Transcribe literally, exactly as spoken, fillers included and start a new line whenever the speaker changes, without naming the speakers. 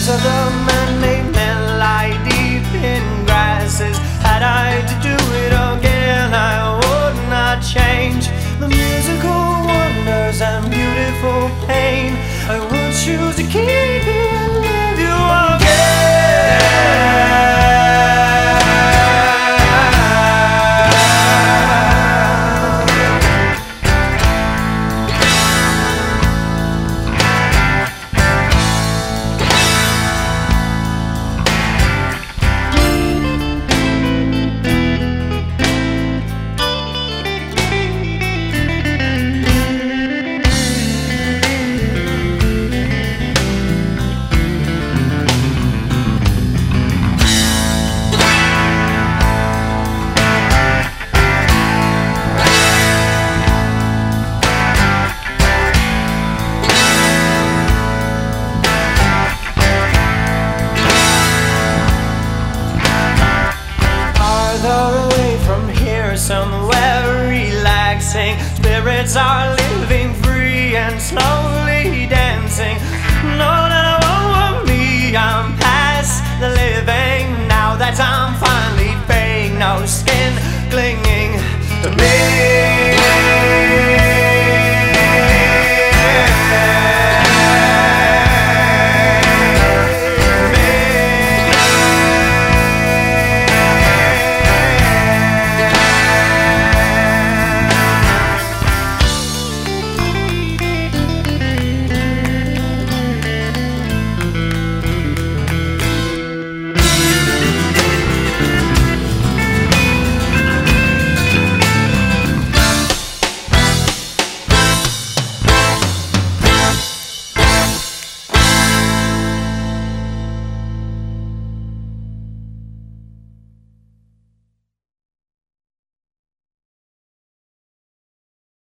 voice of the man-made men lie deep in grasses. Had I to do it again, I would not change the musical wonders and beautiful pain. I would choose to keep you and live you again. Somewhere relaxing, spirits are living free and slowly dancing. No, that won't me, I'm past the living. Now that I'm finally free, no skin clinging to me.